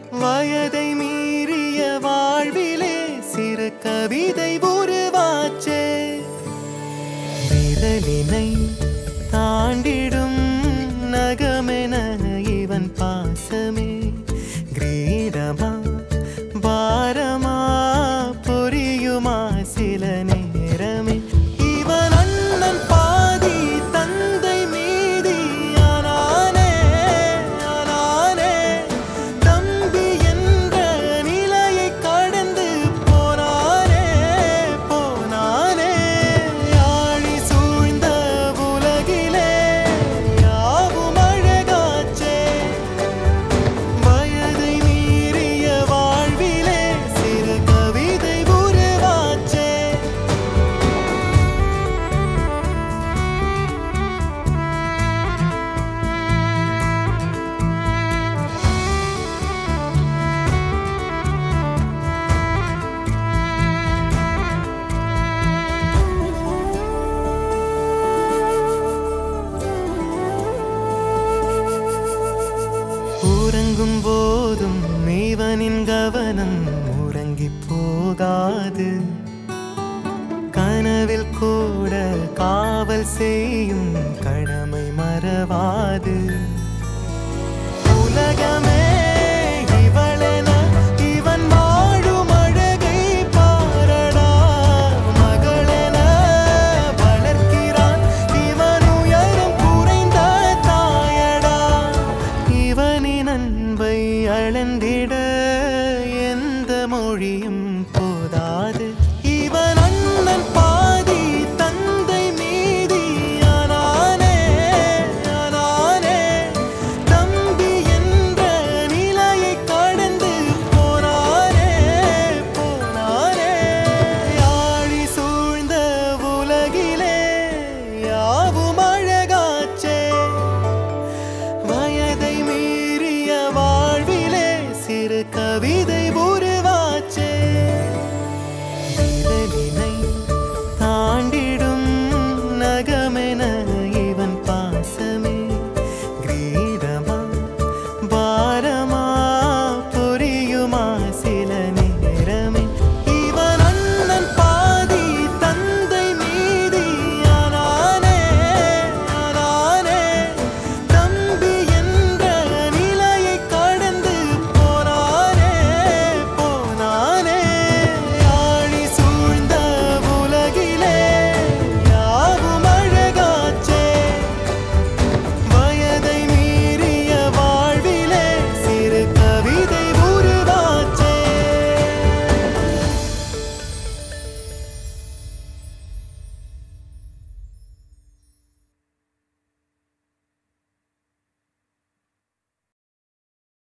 வயதை மீறிய வாழ்விலே சிறு கவிதை உருவாச்சே. விரலினை தாண்டிடும் நகமென இவன் பாசமே கிரீடமா பாரமா புரியுமா சில நேரமே. இவன் அண்ணன் பாதி தந்தை மீதி ஆனானே ஆனானே. தம்பி என்ற நிலையை கடந்து போனானே போனானே. ஆழி சூழ்ந்த உலகிலே யாவும் அழகாச்சே. வயதை மீறிய வாழ்விலே சிறு கவிதை உருவாச்சே. உறங்கும் போதும் இவனின் கவனம் உறங்கி போகாது. கனவில் கூட காவல் செய்யும் கடமை மறவாது. உலகமே இவளென இவன் வாழும் அழகை பாரடா. மகளென வளர்க்கிறான் இவன் உயரம் குறைந்த தாயடா. இவனின் அன்பை அளந்திட எந்த மொழியும்